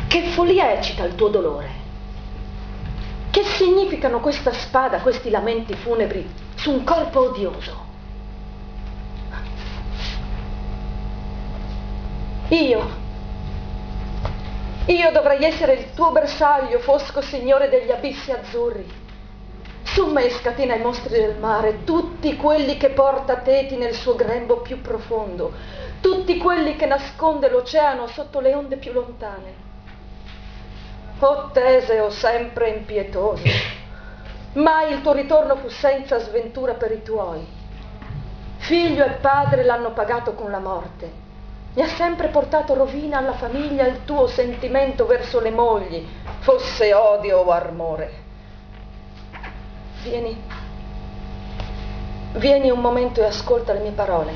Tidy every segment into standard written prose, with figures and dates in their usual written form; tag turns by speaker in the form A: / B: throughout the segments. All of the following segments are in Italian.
A: Che follia eccita il tuo dolore? Che significano questa spada, questi lamenti funebri su un corpo odioso? Io dovrei essere il tuo bersaglio, fosco signore degli abissi azzurri. Su me scatina i mostri del mare, tutti quelli che porta Teti nel suo grembo più profondo, tutti quelli che nasconde l'oceano sotto le onde più lontane. O Teseo sempre impietoso, mai il tuo ritorno fu senza sventura per i tuoi. Figlio e padre l'hanno pagato con la morte, e ha sempre portato rovina alla famiglia il tuo sentimento verso le mogli, fosse odio o amore. Vieni un momento e ascolta le mie parole.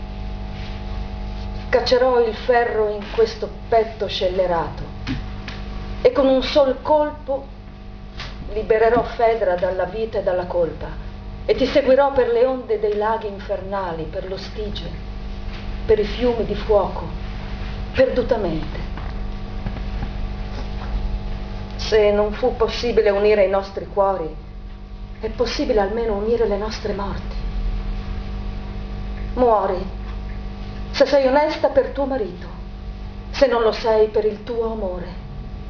A: Caccerò il ferro in questo petto scellerato e con un sol colpo libererò Fedra dalla vita e dalla colpa e ti seguirò per le onde dei laghi infernali, per lo Stige, per i fiumi di fuoco, perdutamente. Se non fu possibile unire i nostri cuori, è possibile almeno unire le nostre morti. Muori, se sei onesta per tuo marito, se non lo sei per il tuo amore.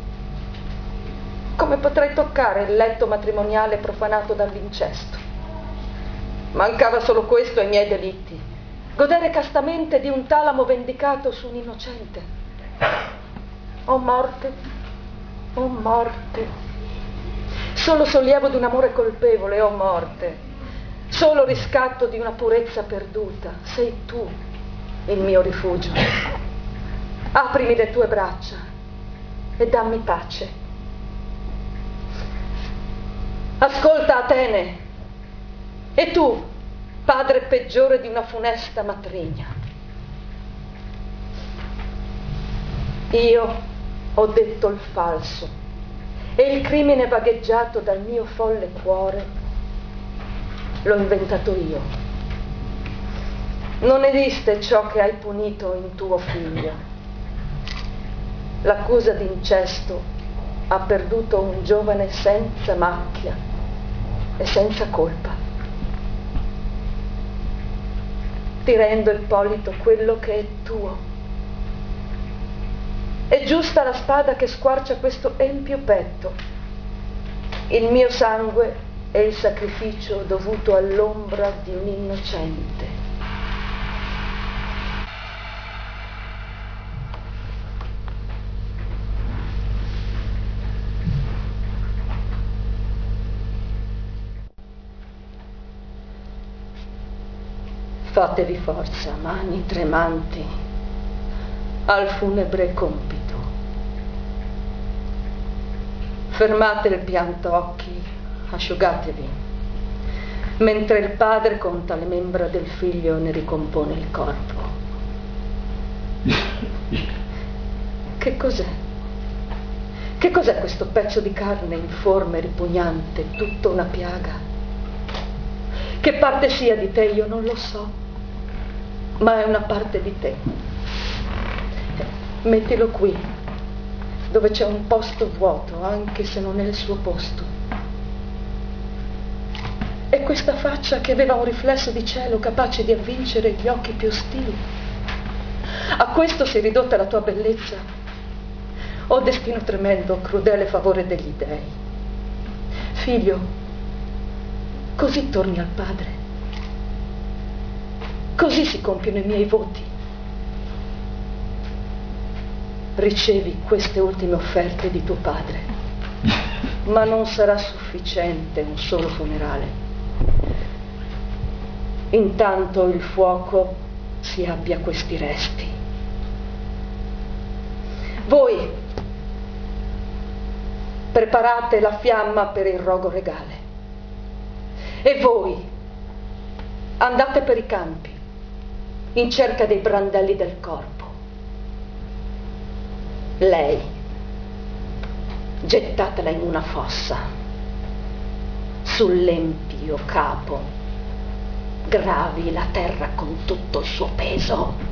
A: Come potrei toccare il letto matrimoniale profanato dall'incesto? Mancava solo questo ai miei delitti, godere castamente di un talamo vendicato su un innocente. O morte, o morte, solo sollievo di un amore colpevole, o morte, solo riscatto di una purezza perduta. Sei tu il mio rifugio. Aprimi le tue braccia e dammi pace. Ascolta, Atene, e tu, padre peggiore di una funesta matrigna. Io ho detto il falso e il crimine vagheggiato dal mio folle cuore l'ho inventato io. Non esiste ciò che hai punito in tuo figlio. L'accusa d'incesto ha perduto un giovane senza macchia e senza colpa. Ti rendo, Ippolito, quello che è tuo. È giusta la spada che squarcia questo empio petto. Il mio sangue è il sacrificio dovuto all'ombra di un innocente. Fatevi forza, mani tremanti, al funebre compito. Fermate il pianto occhi, asciugatevi, mentre il padre conta le membra del figlio e ne ricompone il corpo. Che cos'è? Che cos'è questo pezzo di carne informe, ripugnante, tutta una piaga? Che parte sia di te io non lo so, ma è una parte di te. Mettilo qui, dove c'è un posto vuoto, anche se non è il suo posto. E questa faccia che aveva un riflesso di cielo capace di avvincere gli occhi più ostili. A questo sei ridotta la tua bellezza? O destino tremendo, crudele favore degli dèi? Figlio, così torni al Padre. Così si compiono i miei voti. Ricevi queste ultime offerte di tuo padre, ma non sarà sufficiente un solo funerale. Intanto il fuoco si abbia questi resti. Voi preparate la fiamma per il rogo regale. E voi andate per i campi in cerca dei brandelli del corpo. Lei gettatela in una fossa, sull'empio capo gravi la terra con tutto il suo peso.